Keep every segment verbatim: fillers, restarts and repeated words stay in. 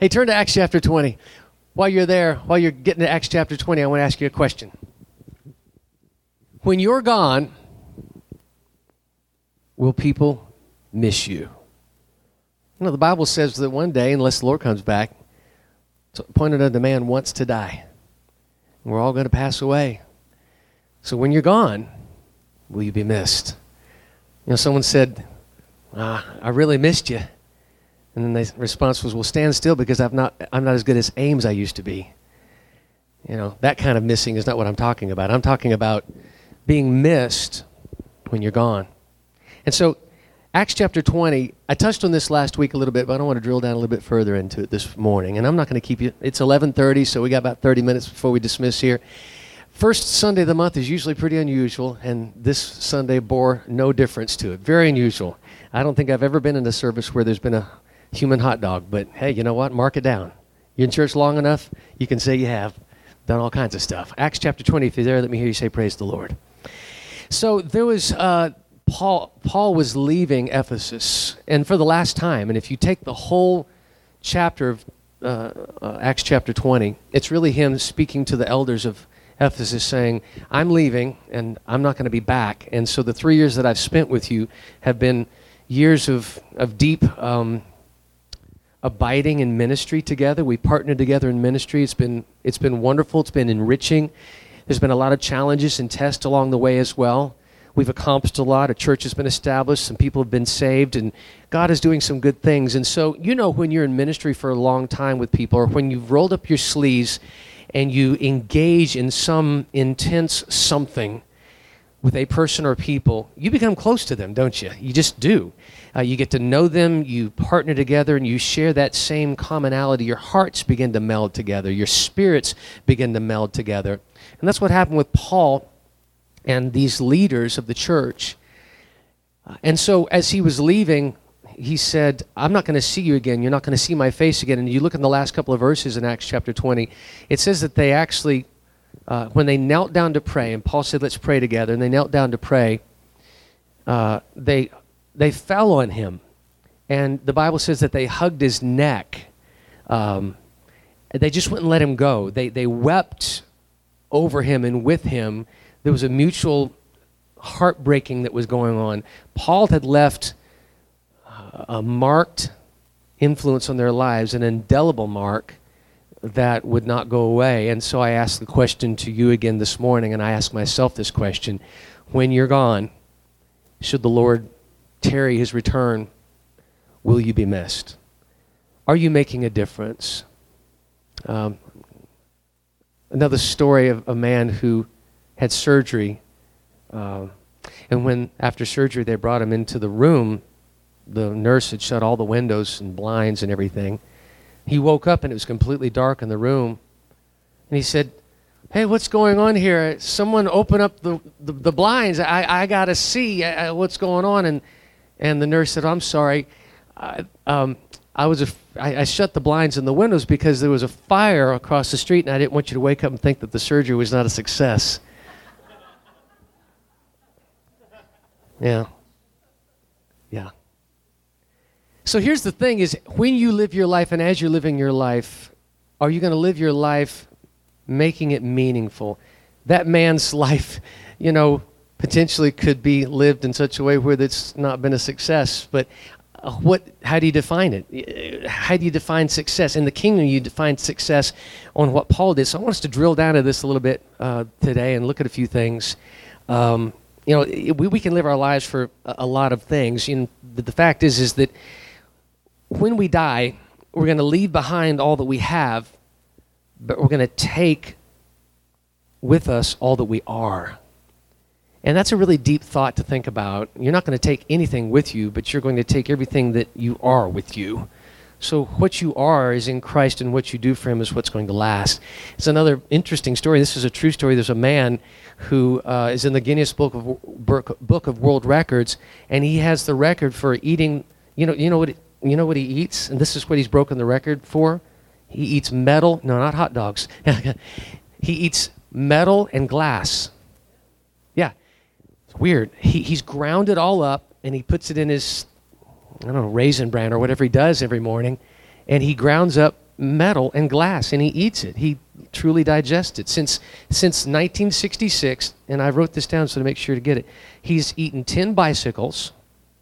Hey, turn to Acts chapter twenty. While you're there, while you're getting to Acts chapter twenty, I want to ask you a question. When you're gone, will people miss you? You know, the Bible says that one day, unless the Lord comes back, it's appointed unto man once to die. We're all going to pass away. So when you're gone, will you be missed? You know, someone said, ah, I really missed you. And then the response was, well, stand still because I've not, I'm not as good as Ames I used to be. You know, that kind of missing is not what I'm talking about. I'm talking about being missed when you're gone. And so Acts chapter twenty, I touched on this last week a little bit, but I don't want to drill down a little bit further into it this morning. And I'm not going to keep you, it's eleven thirty, so we got about thirty minutes before we dismiss here. First Sunday of the month is usually pretty unusual, and this Sunday bore no difference to it. Very unusual. I don't think I've ever been in a service where there's been a human hot dog, but hey, you know what? Mark it down. You're in church long enough, you can say you have done all kinds of stuff. Acts chapter twenty, if you're there, let me hear you say praise the Lord. So there was, uh, Paul, Paul was leaving Ephesus, and for the last time, and if you take the whole chapter of uh, uh, Acts chapter twenty, it's really him speaking to the elders of Ephesus saying, I'm leaving, and I'm not going to be back. And so the three years that I've spent with you have been years of, of deep um, abiding in ministry together. We partnered together in ministry. It's been it's been wonderful. It's been enriching. There's been a lot of challenges and tests along the way as well. We've accomplished a lot. A church has been established. Some people have been saved, and God is doing some good things. And so, you know, when you're in ministry for a long time with people, or when you've rolled up your sleeves and you engage in some intense something with a person or people, you become close to them, don't you? You just do. Uh, you get to know them, you partner together, and you share that same commonality. Your hearts begin to meld together. Your spirits begin to meld together. And that's what happened with Paul and these leaders of the church. Uh, and so as he was leaving, he said, I'm not going to see you again. You're not going to see my face again. And you look in the last couple of verses in Acts chapter twenty, it says that they actually, uh, when they knelt down to pray, and Paul said, let's pray together, and they knelt down to pray, uh, they they fell on him. And the Bible says that they hugged his neck. Um, they just wouldn't let him go. They they wept over him and with him. There was a mutual heartbreaking that was going on. Paul had left a marked influence on their lives, an indelible mark that would not go away. And so I ask the question to you again this morning, and I ask myself this question. When you're gone, should the Lord tarry his return, will you be missed? Are you making a difference? Um, another story of a man who had surgery, uh, and when after surgery they brought him into the room, the nurse had shut all the windows and blinds and everything. He woke up and it was completely dark in the room. And he said, hey, what's going on here? Someone open up the, the, the blinds. I, I got to see uh, what's going on. And and the nurse said, I'm sorry. I, um, I, was a, I, I shut the blinds and the windows because there was a fire across the street and I didn't want you to wake up and think that the surgery was not a success. Yeah. Yeah. So here's the thing is, when you live your life and as you're living your life, are you going to live your life making it meaningful? That man's life, you know, potentially could be lived in such a way where it's not been a success. But uh, what? How do you define it? How do you define success? In the kingdom, you define success on what Paul did. So I want us to drill down to this a little bit uh, today and look at a few things. Um, you know, we, we can live our lives for a, a lot of things. You know, the, the fact is, is that when we die, we're going to leave behind all that we have, but we're going to take with us all that we are. And that's a really deep thought to think about. You're not going to take anything with you, but you're going to take everything that you are with you. So what you are is in Christ, and what you do for him is what's going to last. It's another interesting story. This is a true story. There's a man who uh, is in the Guinness Book of Book of World Records, and he has the record for eating, you know, you know what it, You know what he eats? And this is what he's broken the record for. He eats metal. No, not hot dogs. He eats metal and glass. Yeah. It's weird. He, he's ground it all up, and he puts it in his, I don't know, Raisin Bran or whatever he does every morning. And he grounds up metal and glass, and he eats it. He truly digests it. Since since nineteen sixty-six, and I wrote this down so to make sure to get it, he's eaten ten bicycles.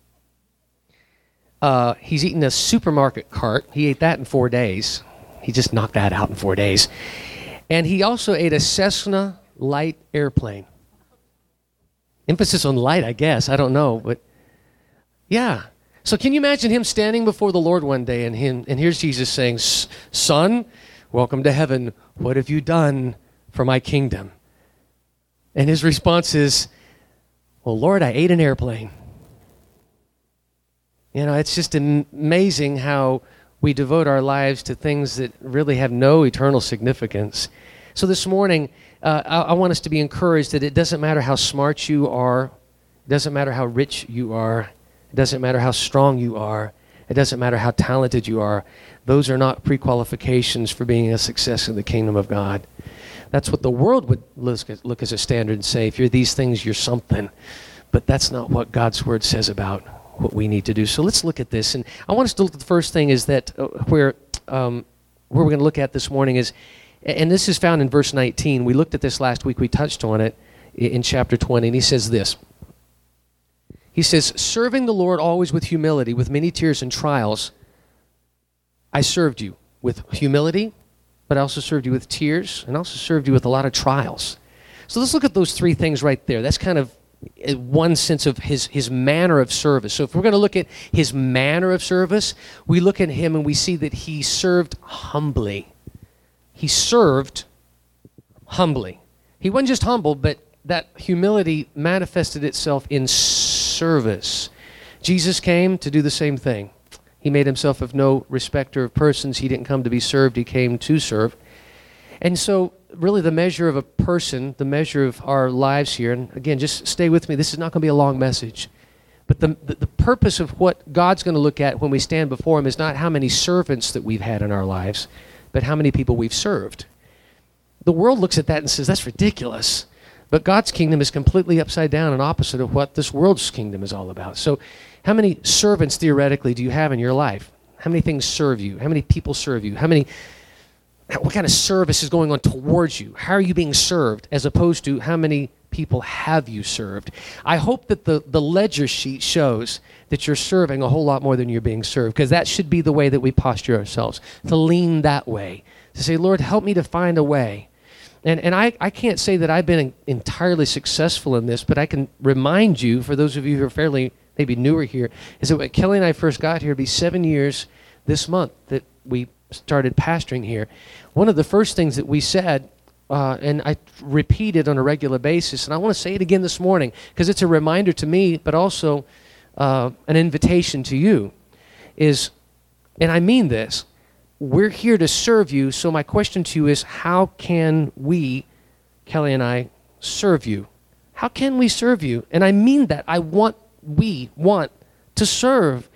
Uh, he's eaten a supermarket cart. He ate that in four days. He just knocked that out in four days. And he also ate a Cessna light airplane. Emphasis on light, I guess. I don't know, but yeah. So can you imagine him standing before the Lord one day, and him, and here's Jesus saying, "Son, welcome to heaven. What have you done for my kingdom?" And his response is, "Well, Lord, I ate an airplane." You know, it's just amazing how we devote our lives to things that really have no eternal significance. So this morning, uh, I, I want us to be encouraged that it doesn't matter how smart you are, it doesn't matter how rich you are, it doesn't matter how strong you are, it doesn't matter how talented you are. Those are not pre-qualifications for being a success in the kingdom of God. That's what the world would look, at, look as a standard and say, if you're these things, you're something. But that's not what God's word says about what we need to do. So let's look at this. And I want us to look at the first thing is that uh, where, um, where we're going to look at this morning is, and this is found in verse nineteen. We looked at this last week. We touched on it in chapter twenty. And he says this. He says, "Serving the Lord always with humility, with many tears and trials. I served you with humility, but I also served you with tears, and also served you with a lot of trials." So let's look at those three things right there. That's kind of one sense of his, his manner of service. So if we're going to look at his manner of service, we look at him and we see that he served humbly. He served humbly. He wasn't just humble, but that humility manifested itself in service. Jesus came to do the same thing. He made himself of no respecter of persons. He didn't come to be served. He came to serve. And so really the measure of a person, the measure of our lives here, and again, just stay with me. This is not going to be a long message. But the, the, the purpose of what God's going to look at when we stand before him is not how many servants that we've had in our lives, but how many people we've served. The world looks at that and says, that's ridiculous. But God's kingdom is completely upside down and opposite of what this world's kingdom is all about. So how many servants theoretically do you have in your life? How many things serve you? How many people serve you? How many, what kind of service is going on towards you? How are you being served as opposed to how many people have you served? I hope that the, the ledger sheet shows that you're serving a whole lot more than you're being served, because that should be the way that we posture ourselves, to lean that way, to say, Lord, help me to find a way. And and I, I can't say that I've been entirely successful in this, but I can remind you, for those of you who are fairly maybe newer here, is that when Kelly and I first got here, it'll be seven years this month that we started pastoring here. One of the first things that we said, uh, and I repeat it on a regular basis, and I want to say it again this morning, because it's a reminder to me, but also uh, an invitation to you, is, and I mean this, we're here to serve you, so my question to you is, how can we, Kelly and I, serve you? How can we serve you? And I mean that. I want, we want to serve.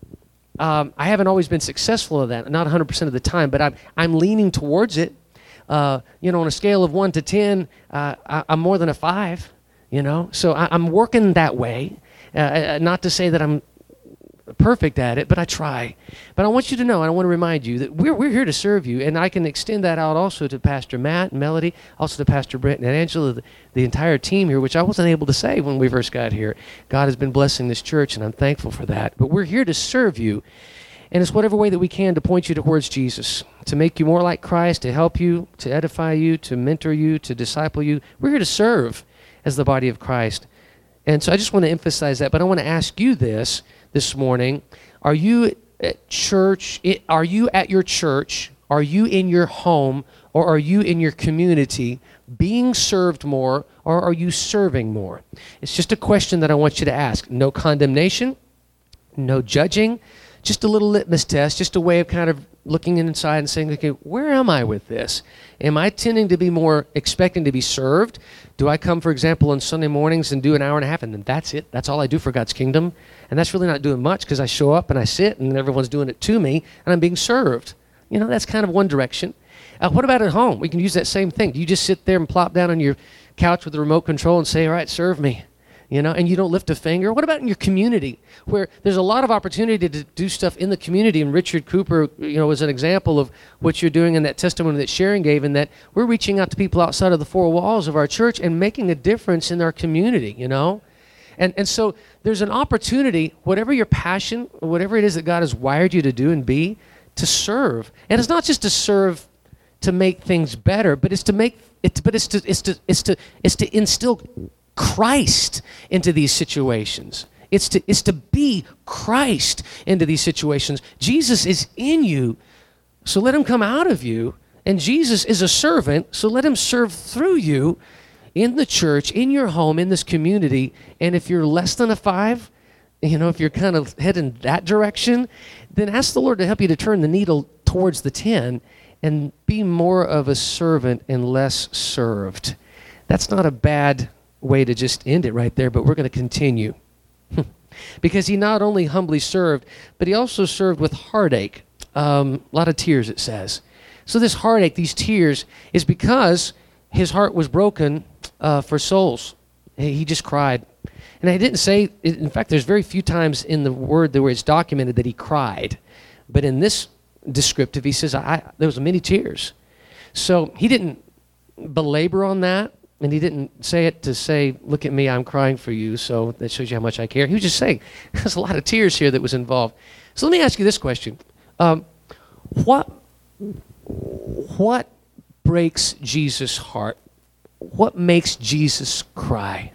Um, I haven't always been successful at that, not one hundred percent of the time, but I'm, I'm leaning towards it. Uh, you know, on a scale of one to ten, uh, I, I'm more than a five, you know? So I, I'm working that way. Uh, not to say that I'm perfect at it, but I try. But I want you to know, and I want to remind you that we're we're here to serve you, and I can extend that out also to Pastor Matt and Melody, also to Pastor Brent and Angela, the, the entire team here, which I wasn't able to say when we first got here. God has been blessing this church, and I'm thankful for that. But we're here to serve you, and it's whatever way that we can to point you towards Jesus, to make you more like Christ, to help you, to edify you, to mentor you, to disciple you. We're here to serve as the body of Christ. And so I just want to emphasize that, but I want to ask you this this morning. Are you at church? Are you at your church? Are you in your home? Or are you in your community being served more, or are you serving more? It's just a question that I want you to ask. No condemnation, no judging, just a little litmus test, just a way of kind of looking inside and saying, okay, where am I with this? Am I tending to be more expecting to be served? Do I come, for example, on Sunday mornings and do an hour and a half, and then that's it? That's all I do for God's kingdom? And that's really not doing much, because I show up and I sit and everyone's doing it to me and I'm being served. You know, that's kind of one direction. Uh, what about at home? We can use that same thing. Do you just sit there and plop down on your couch with the remote control and say, all right, serve me? You know, and you don't lift a finger? What about in your community, where there's a lot of opportunity to do stuff in the community? And Richard Cooper, you know, was an example of what you're doing in that testimony that Sharon gave, in that we're reaching out to people outside of the four walls of our church and making a difference in our community, you know? And and so there's an opportunity, whatever your passion, whatever it is that God has wired you to do and be, to serve. And it's not just to serve to make things better, but it's to make it but it's to it's to it's to it's to instill Christ into these situations. It's to it's to be Christ into these situations. Jesus is in you, so let him come out of you. And Jesus is a servant, so let him serve through you in the church, in your home, in this community. And if you're less than a five, you know, if you're kind of heading that direction, then ask the Lord to help you to turn the needle towards the ten and be more of a servant and less served. That's not a bad way to just end it right there, but we're going to continue. Because he not only humbly served, but he also served with heartache. Um, a lot of tears, it says. So this heartache, these tears, is because his heart was broken uh, for souls. He just cried. And I didn't say, in fact, there's very few times in the word where it's documented that he cried. But in this descriptive, he says, I, there was many tears. So he didn't belabor on that, and he didn't say it to say, look at me, I'm crying for you, so that shows you how much I care. He was just saying, there's a lot of tears here that was involved. So let me ask you this question. Um, what, what breaks Jesus' heart? What makes Jesus cry?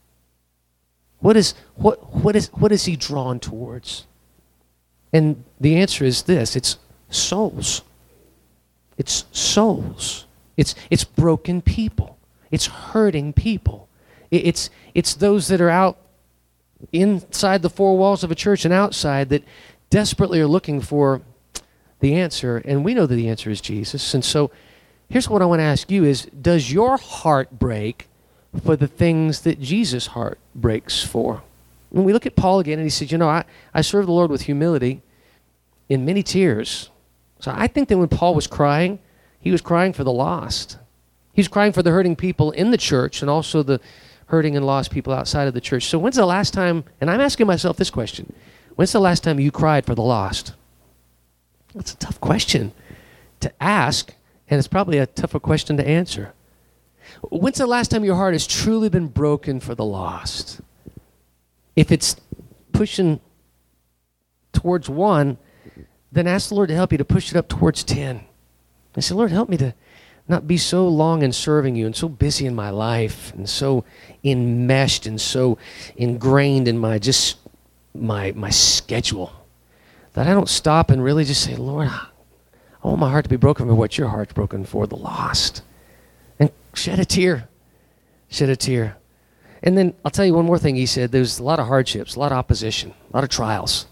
What is what what is what is he drawn towards? And the answer is this: it's souls. It's souls. It's it's broken people. It's hurting people. It, it's it's those that are out inside the four walls of a church and outside that desperately are looking for the answer, and we know that the answer is Jesus. And so here's what I want to ask you is, does your heart break for the things that Jesus' heart breaks for? When we look at Paul again, and he says, you know, I, I serve the Lord with humility in many tears. So I think that when Paul was crying, he was crying for the lost. He was crying for the hurting people in the church and also the hurting and lost people outside of the church. So when's the last time, and I'm asking myself this question, when's the last time you cried for the lost? That's a tough question to ask, and it's probably a tougher question to answer. When's the last time your heart has truly been broken for the lost? If it's pushing towards one, then ask the Lord to help you to push it up towards ten. And say, Lord, help me to not be so long in serving you and so busy in my life and so enmeshed and so ingrained in my just my my schedule that I don't stop and really just say, Lord, I want my heart to be broken for what your heart's broken for, the lost. And shed a tear. Shed a tear. And then I'll tell you one more thing he said. There's a lot of hardships, a lot of opposition, a lot of trials.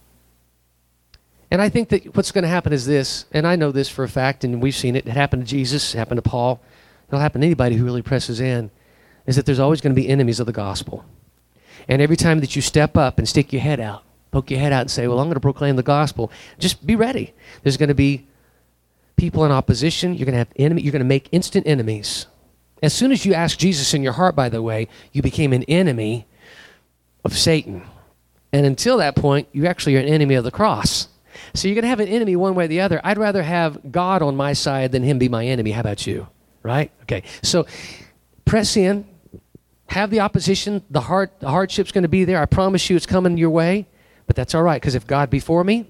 And I think that what's going to happen is this, and I know this for a fact, and we've seen it. It happened to Jesus, it happened to Paul. It'll happen to anybody who really presses in, is that there's always going to be enemies of the gospel. And every time that you step up and stick your head out, poke your head out and say, well, I'm going to proclaim the gospel, just be ready. There's going to be people in opposition. You're going to have enemy. You're going to make instant enemies. As soon as you ask Jesus in your heart, by the way, you became an enemy of Satan. And until that point, you actually are an enemy of the cross. So you're going to have an enemy one way or the other. I'd rather have God on my side than him be my enemy. How about you? Right? Okay. So press in. Have the opposition. The hard, the hardship's going to be there. I promise you it's coming your way. But that's all right, because if God be for me,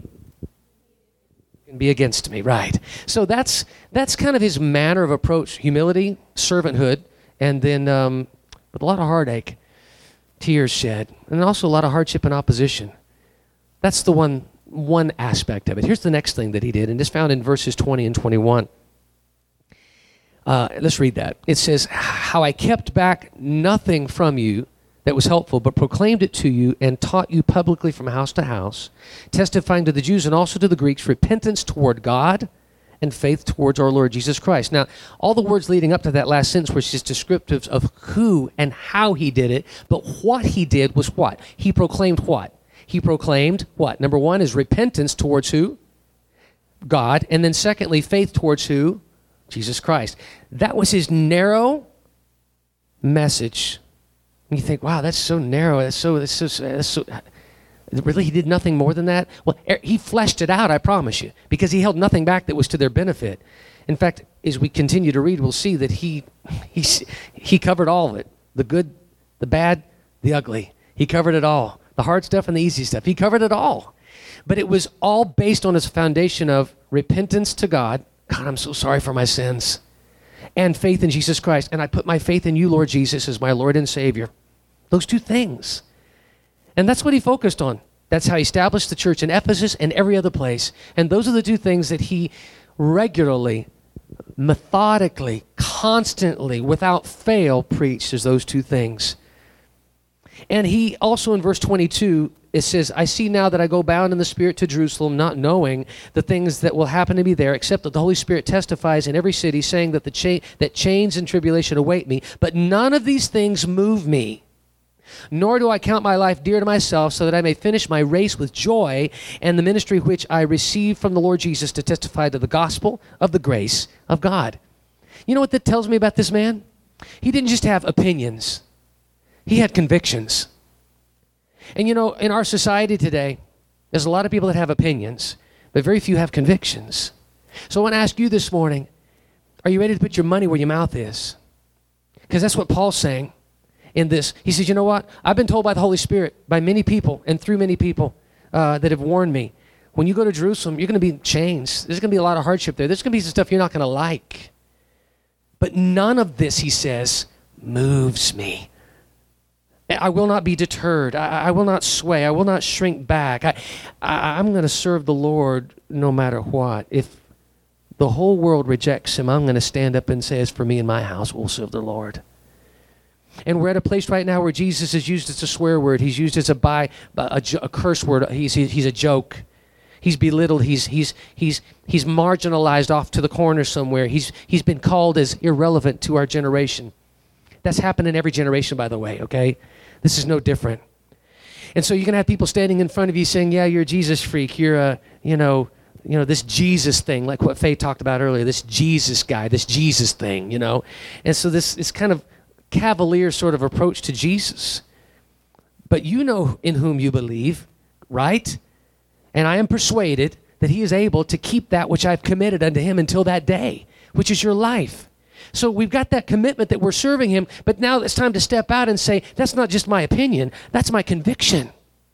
he can be against me. Right. So that's that's kind of his manner of approach. Humility, servanthood, and then um, with a lot of heartache, tears shed, and also a lot of hardship and opposition. That's the one one aspect of it. Here's the next thing that he did, and it's found in verses twenty and twenty-one. Uh, let's read that. It says, how I kept back nothing from you that was helpful, but proclaimed it to you and taught you publicly from house to house, testifying to the Jews and also to the Greeks, repentance toward God and faith towards our Lord Jesus Christ. Now, all the words leading up to that last sentence were just descriptives of who and how he did it, but what he did was what? He proclaimed what? He proclaimed what? Number one is repentance towards who? God. And then secondly, faith towards who? Jesus Christ. That was his narrow message. And you think, wow, that's so narrow. That's so, that's so, that's so, really, he did nothing more than that? Well, he fleshed it out, I promise you, because he held nothing back that was to their benefit. In fact, as we continue to read, we'll see that he, he, he covered all of it. The good, the bad, the ugly. He covered it all. The hard stuff and the easy stuff. He covered it all. But it was all based on his foundation of repentance to God. God, I'm so sorry for my sins. And faith in Jesus Christ. And I put my faith in you, Lord Jesus, as my Lord and Savior. Those two things. And that's what he focused on. That's how he established the church in Ephesus and every other place. And those are the two things that he regularly, methodically, constantly, without fail, preached, as those two things. And he also, in verse twenty-two, it says, I see now that I go bound in the Spirit to Jerusalem, not knowing the things that will happen to me there, except that the Holy Spirit testifies in every city, saying that the cha- that chains and tribulation await me. But none of these things move me, nor do I count my life dear to myself, so that I may finish my race with joy and the ministry which I received from the Lord Jesus to testify to the gospel of the grace of God. You know what that tells me about this man? He didn't just have opinions. He had convictions. And you know, in our society today, there's a lot of people that have opinions, but very few have convictions. So I want to ask you this morning, are you ready to put your money where your mouth is? Because that's what Paul's saying in this. He says, you know what? I've been told by the Holy Spirit, by many people and through many people uh, that have warned me, when you go to Jerusalem, you're going to be in chains. There's going to be a lot of hardship there. There's going to be some stuff you're not going to like. But none of this, he says, moves me. I will not be deterred. I, I will not sway. I will not shrink back. I, I, I'm going to serve the Lord no matter what. If the whole world rejects him, I'm going to stand up and say, as for me and my house, we'll serve the Lord. And we're at a place right now where Jesus is used as a swear word. He's used as a by a, a curse word. He's he's a joke. He's belittled. He's he's he's he's marginalized off to the corner somewhere. He's he's been called as irrelevant to our generation. That's happened in every generation, by the way. Okay. This is no different. And so you're going to have people standing in front of you saying, yeah, you're a Jesus freak. You're a, you know, you know, this Jesus thing, like what Faye talked about earlier, this Jesus guy, this Jesus thing, you know. And so this is kind of cavalier sort of approach to Jesus. But you know in whom you believe, right? And I am persuaded that he is able to keep that which I've committed unto him until that day, which is your life. So we've got that commitment that we're serving him, but now it's time to step out and say, that's not just my opinion, that's my conviction.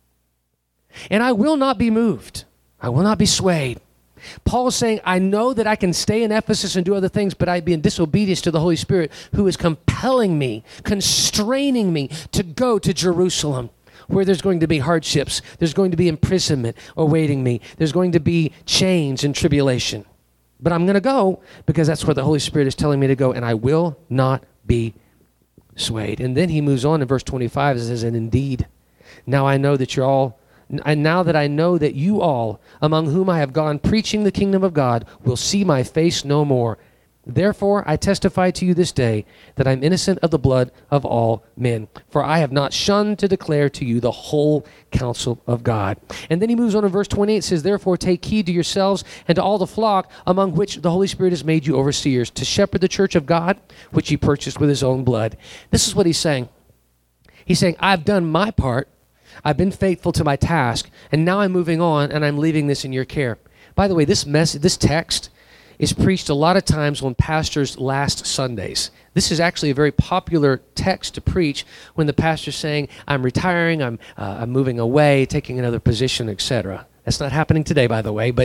And I will not be moved. I will not be swayed. Paul is saying, I know that I can stay in Ephesus and do other things, but I'd be in disobedience to the Holy Spirit, who is compelling me, constraining me to go to Jerusalem, where there's going to be hardships, there's going to be imprisonment awaiting me, there's going to be chains and tribulation. But I'm going to go because that's where the Holy Spirit is telling me to go, and I will not be swayed. And then he moves on in verse twenty-five and says, and indeed, now I know that you're all, and now that I know that you all, among whom I have gone preaching the kingdom of God, will see my face no more. Therefore, I testify to you this day that I'm innocent of the blood of all men. For I have not shunned to declare to you the whole counsel of God. And then he moves on in verse twenty-eight, says, therefore take heed to yourselves and to all the flock among which the Holy Spirit has made you overseers, to shepherd the church of God, which he purchased with his own blood. This is what he's saying. He's saying, I've done my part. I've been faithful to my task. And now I'm moving on and I'm leaving this in your care. By the way, this mess, this text is preached a lot of times on pastors' last Sundays. This is actually a very popular text to preach when the pastor's saying, I'm retiring, I'm, uh, I'm moving away, taking another position, et cetera. That's not happening today, by the way, but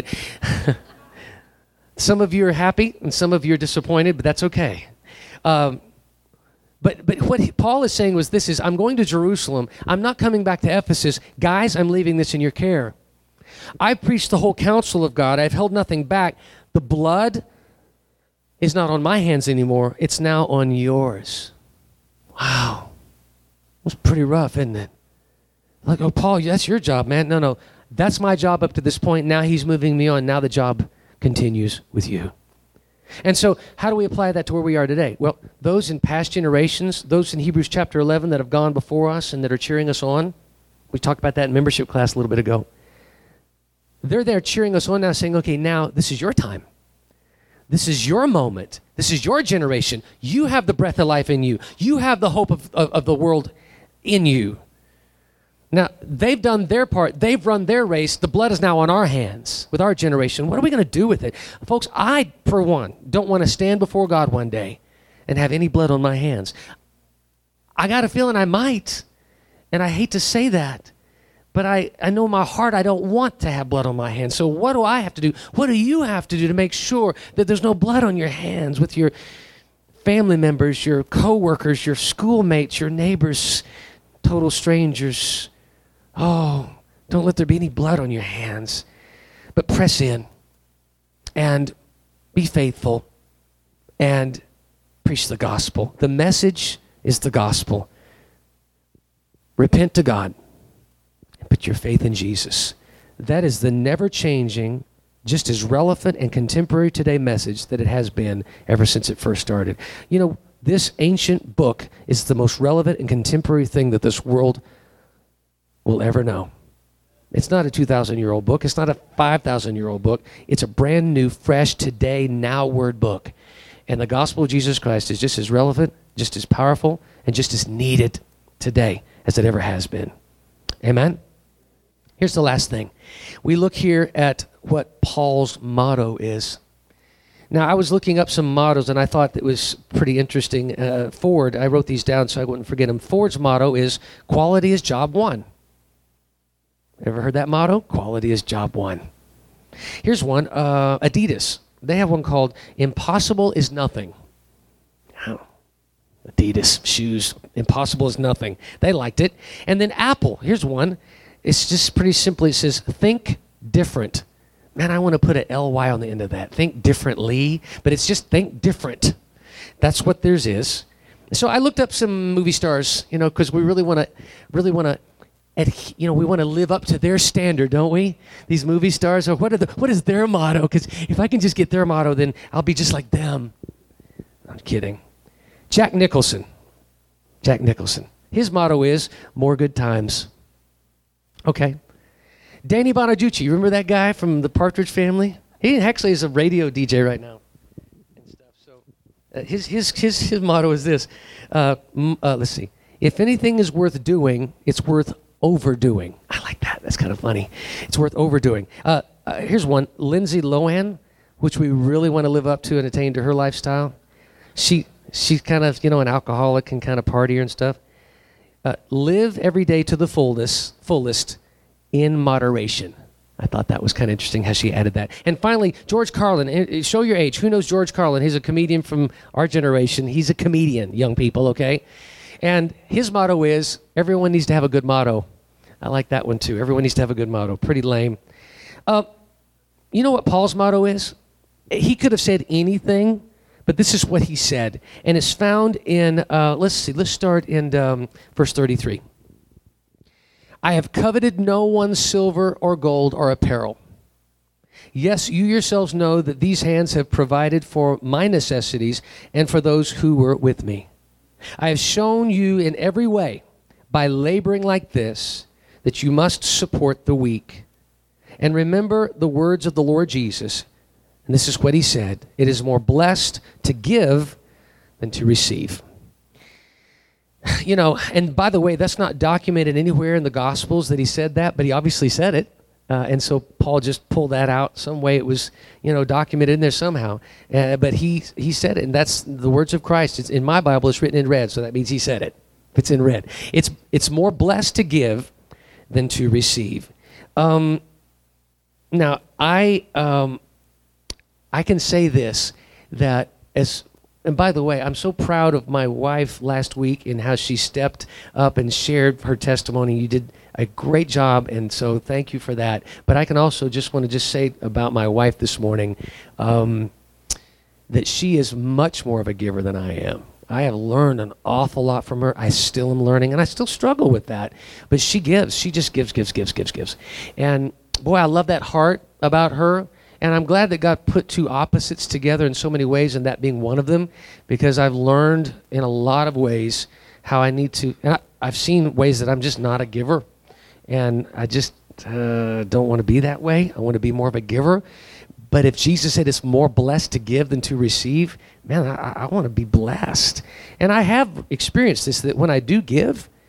some of you are happy and some of you are disappointed, but that's okay. Um, but but what he, Paul is saying was this is, I'm going to Jerusalem. I'm not coming back to Ephesus. Guys, I'm leaving this in your care. I've preached the whole counsel of God. I've held nothing back. The blood is not on my hands anymore. It's now on yours. Wow. That's pretty rough, isn't it? Like, oh, Paul, that's your job, man. No, no. That's my job up to this point. Now he's moving me on. Now the job continues with you. And so how do we apply that to where we are today? Well, those in past generations, those in Hebrews chapter eleven that have gone before us and that are cheering us on, we talked about that in membership class a little bit ago. They're there cheering us on now, saying, okay, now this is your time. This is your moment. This is your generation. You have the breath of life in you. You have the hope of, of, of the world in you. Now, they've done their part. They've run their race. The blood is now on our hands with our generation. What are we going to do with it? Folks, I, for one, don't want to stand before God one day and have any blood on my hands. I got a feeling I might, and I hate to say that, but I, I know in my heart I don't want to have blood on my hands. So what do I have to do? What do you have to do to make sure that there's no blood on your hands with your family members, your coworkers, your schoolmates, your neighbors, total strangers? Oh, don't let there be any blood on your hands, but press in and be faithful and preach the gospel. The message is the gospel. Repent to God and put your faith in Jesus. That is the never-changing, just as relevant and contemporary today message that it has been ever since it first started. You know, this ancient book is the most relevant and contemporary thing that this world will ever know. It's not a two thousand year old book. It's not a five thousand year old book. It's a brand new, fresh, today, now word book. And the gospel of Jesus Christ is just as relevant, just as powerful, and just as needed today as it ever has been. Amen? Here's the last thing. We look here at what Paul's motto is. Now, I was looking up some mottos, and I thought it was pretty interesting. Uh, Ford, I wrote these down so I wouldn't forget them. Ford's motto is, quality is job one. Ever heard that motto? Quality is job one. Here's one, uh, Adidas. They have one called, impossible is nothing. Oh, Adidas shoes, impossible is nothing. They liked it. And then Apple, here's one. It's just pretty simply, it says, think different. Man, I want to put an L Y on the end of that. Think differently, but it's just think different. That's what theirs is. So I looked up some movie stars, you know, because we really want to, really want to, you know, we want to live up to their standard, don't we? These movie stars, or what are the, what is their motto? Because if I can just get their motto, then I'll be just like them. I'm kidding. Jack Nicholson. Jack Nicholson. His motto is, more good times. Okay. Danny Bonaducci, you remember that guy from the Partridge Family? He actually is a radio D J right now. And stuff. So uh, his, his, his, his motto is this. Uh, uh, let's see. If anything is worth doing, it's worth overdoing. I like that. That's kind of funny. It's worth overdoing. Uh, uh, here's one. Lindsay Lohan, which we really want to live up to and attain to her lifestyle. She She's kind of, you know, an alcoholic and kind of partier and stuff. Uh, live every day to the fullness, fullest in moderation. I thought that was kind of interesting how she added that. And finally, George Carlin. Show your age. Who knows George Carlin? He's a comedian from our generation. He's a comedian, young people, okay? And his motto is, everyone needs to have a good motto. I like that one too. Everyone needs to have a good motto. Pretty lame. Uh, you know what Paul's motto is? He could have said anything, but this is what he said. And it's found in, uh, let's see, let's start in um, verse thirty-three. I have coveted no one's silver or gold or apparel. Yes, you yourselves know that these hands have provided for my necessities and for those who were with me. I have shown you in every way, by laboring like this, that you must support the weak. And remember the words of the Lord Jesus. And this is what he said. It is more blessed to give than to receive. You know, and by the way, that's not documented anywhere in the Gospels that he said that, but he obviously said it. Uh, and so Paul just pulled that out. Some way it was, you know, documented in there somehow. Uh, but he he said it, and that's the words of Christ. It's, in my Bible, it's written in red, so that means he said it. It's in red. It's it's more blessed to give than to receive. Um, now, I um, I can say this, that as, and by the way, I'm so proud of my wife last week and how she stepped up and shared her testimony. You did a great job, and so thank you for that. But I can also just want to just say about my wife this morning um, that she is much more of a giver than I am. I have learned an awful lot from her. I still am learning, and I still struggle with that. But she gives. She just gives, gives, gives, gives, gives. And boy, I love that heart about her. And I'm glad that God put two opposites together in so many ways, and that being one of them, because I've learned in a lot of ways how I need to, and I, I've seen ways that I'm just not a giver, and I just uh, don't want to be that way. I want to be more of a giver. But if Jesus said it's more blessed to give than to receive, man, I, I want to be blessed. And I have experienced this, that when I do give,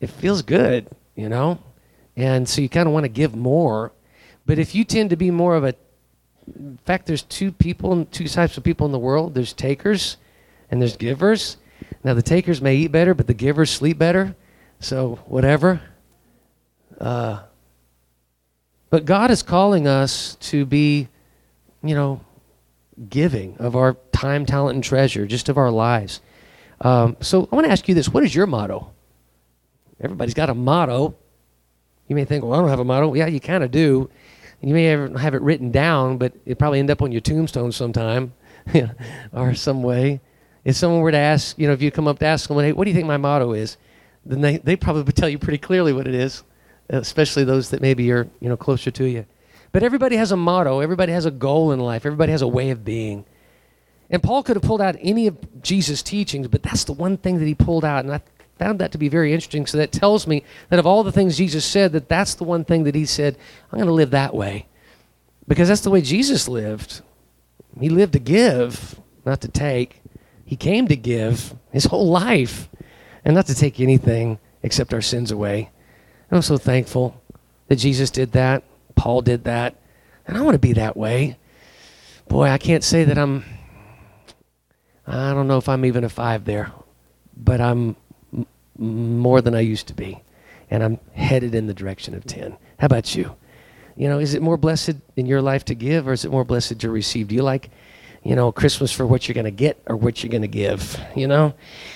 it feels good, you know? And so you kind of want to give more. But if you tend to be more of a, in fact, there's two people, two types of people in the world. There's takers and there's givers. Now, the takers may eat better, but the givers sleep better. So whatever. Uh, but God is calling us to be, you know, giving of our time, talent, and treasure, just of our lives. Um, so I want to ask you this. What is your motto? Everybody's got a motto. You may think, well, I don't have a motto. Yeah, you kind of do. You may have it written down, but it probably end up on your tombstone sometime or some way. If someone were to ask, you know, if you come up to ask someone, hey, what do you think my motto is? Then they, they probably would tell you pretty clearly what it is, especially those that maybe are, you know, closer to you. But everybody has a motto. Everybody has a goal in life. Everybody has a way of being. And Paul could have pulled out any of Jesus' teachings, but that's the one thing that he pulled out. And I found that to be very interesting. So that tells me that of all the things Jesus said, that that's the one thing that he said, I'm going to live that way. Because that's the way Jesus lived. He lived to give, not to take. He came to give his whole life and not to take anything except our sins away. And I'm so thankful that Jesus did that. Paul did that. And I want to be that way. Boy, I can't say that I'm, I don't know if I'm even a five there, but I'm m- more than I used to be. And I'm headed in the direction of ten. How about you? You know, is it more blessed in your life to give, or is it more blessed to receive? Do you like, you know, Christmas for what you're going to get or what you're going to give? You know,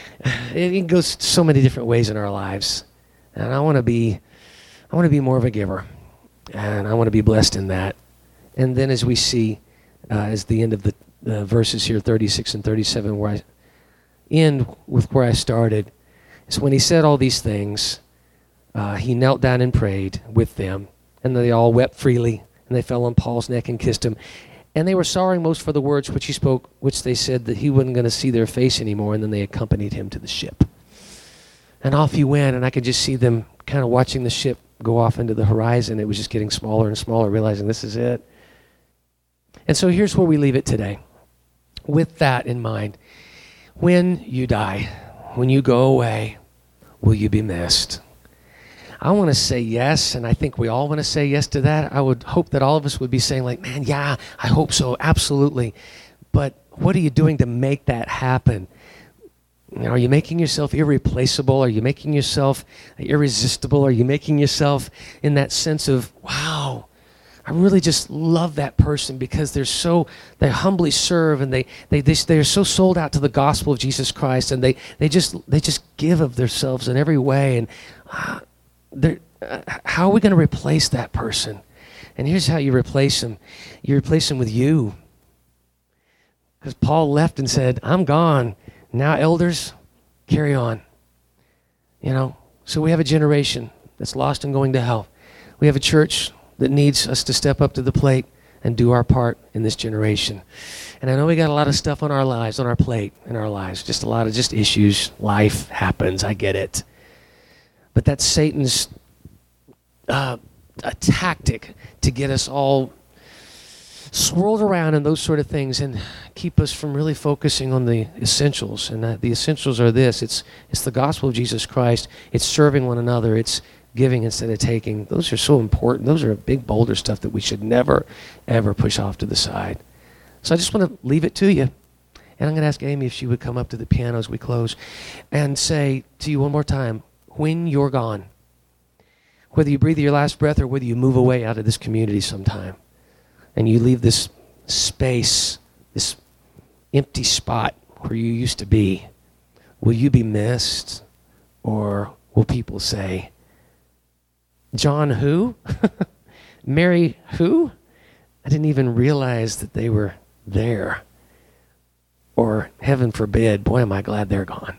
it goes so many different ways in our lives. And I want to be, I want to be more of a giver. And I want to be blessed in that. And then as we see, uh, as the end of the uh, verses here, thirty-six and thirty-seven, where I end with where I started, is when he said all these things, uh, he knelt down and prayed with them. And they all wept freely, and they fell on Paul's neck and kissed him. And they were sorrowing most for the words which he spoke, which they said that he wasn't going to see their face anymore. And then they accompanied him to the ship. And off he went, and I could just see them kind of watching the ship go off into the horizon. It was just getting smaller and smaller, realizing this is it. And so here's where we leave it today. With that in mind, when you die, when you go away, will you be missed? I want to say yes, and I think we all want to say yes to that. I would hope that all of us would be saying like, man, yeah, I hope so, absolutely. But what are you doing to make that happen? You know, are you making yourself irreplaceable? Are you making yourself irresistible? Are you making yourself in that sense of, wow, I really just love that person because they're so, they humbly serve, and they they they they're so sold out to the gospel of Jesus Christ, and they they just they just give of themselves in every way. And uh, they're, uh, how are we going to replace that person? And here's how you replace them: you replace them with you. Because Paul left and said, "I'm gone. Now, elders, carry on." You know, so we have a generation that's lost and going to hell. We have a church that needs us to step up to the plate and do our part in this generation. And I know we got a lot of stuff on our lives, on our plate, in our lives. Just a lot of just issues. Life happens. I get it. But that's Satan's uh, a tactic to get us all swirled around in those sort of things and keep us from really focusing on the essentials. And uh, the essentials are this. It's it's the gospel of Jesus Christ. It's serving one another. It's giving instead of taking. Those are so important. Those are big, bolder stuff that we should never, ever push off to the side. So I just want to leave it to you. And I'm going to ask Amy if she would come up to the piano as we close and say to you one more time, when you're gone, whether you breathe your last breath or whether you move away out of this community sometime, and you leave this space, this empty spot where you used to be, will you be missed? Or will people say, John who? Mary who? I didn't even realize that they were there. Or heaven forbid, boy, am I glad they're gone.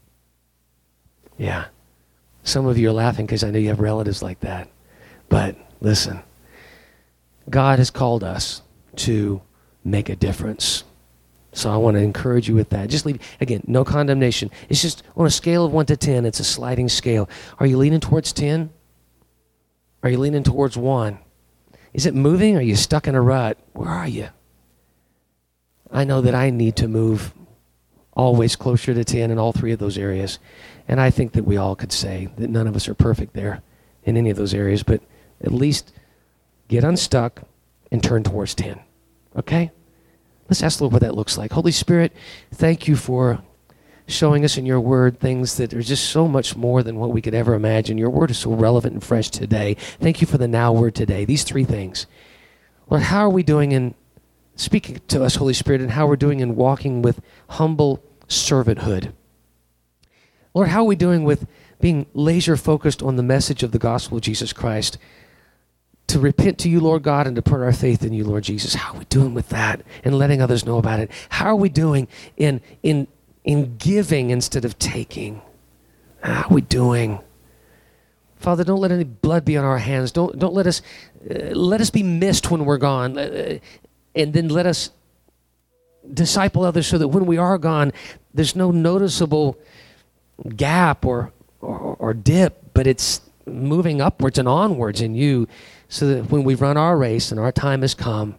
Yeah. Some of you are laughing because I know you have relatives like that. But listen, God has called us to make a difference. So I want to encourage you with that. Just leave, again, no condemnation. It's just on a scale of one to ten, it's a sliding scale. Are you leaning towards ten? Are you leaning towards one? Is it moving? Are you stuck in a rut? Where are you? I know that I need to move always closer to ten in all three of those areas. And I think that we all could say that none of us are perfect there in any of those areas, but at least get unstuck and turn towards ten. Okay? Let's ask the Lord what that looks like. Holy Spirit, thank you for showing us in your word things that are just so much more than what we could ever imagine. Your word is so relevant and fresh today. Thank you for the now word today. These three things. Lord, how are we doing in speaking to us, Holy Spirit, and how we're doing in walking with humble servanthood? Lord, how are we doing with being laser focused on the message of the gospel of Jesus Christ? To repent to you, Lord God, and to put our faith in you, Lord Jesus. How are we doing with that and letting others know about it? How are we doing in in in giving instead of taking? How are we doing? Father, don't let any blood be on our hands. Don't don't let us uh, let us be missed when we're gone, uh, and then let us disciple others so that when we are gone, there's no noticeable gap or or, or dip, but it's moving upwards and onwards in you, so that when we run our race and our time has come,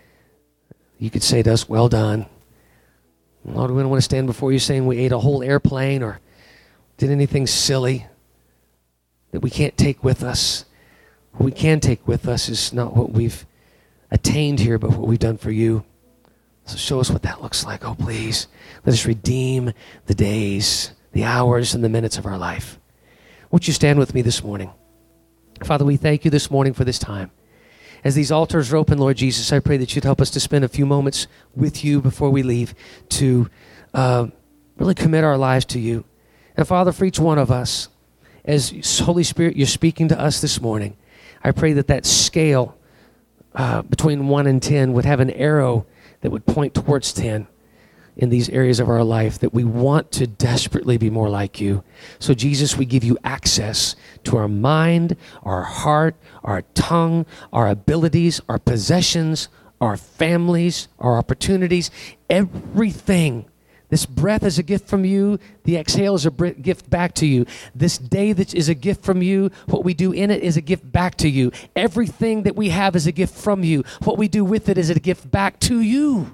you could say to us, well done. Lord, we don't want to stand before you saying we ate a whole airplane or did anything silly that we can't take with us. What we can take with us is not what we've attained here, but what we've done for you. So show us what that looks like. Oh, please, let us redeem the days, the hours, and the minutes of our life. Won't you stand with me this morning? Father, we thank you this morning for this time. As these altars are open, Lord Jesus, I pray that you'd help us to spend a few moments with you before we leave to uh, really commit our lives to you. And Father, for each one of us, as Holy Spirit, you're speaking to us this morning, I pray that that scale uh, between one and ten would have an arrow that would point towards ten. In these areas of our life that we want to desperately be more like you. So Jesus, we give you access to our mind, our heart, our tongue, our abilities, our possessions, our families, our opportunities, everything. This breath is a gift from you. The exhale is a gift back to you. This day that is a gift from you. What we do in it is a gift back to you. Everything that we have is a gift from you. What we do with it is a gift back to you.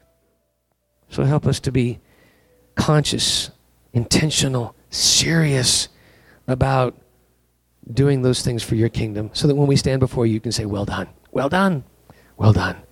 So help us to be conscious, intentional, serious about doing those things for your kingdom, so that when we stand before you, you can say, well done, well done, well done.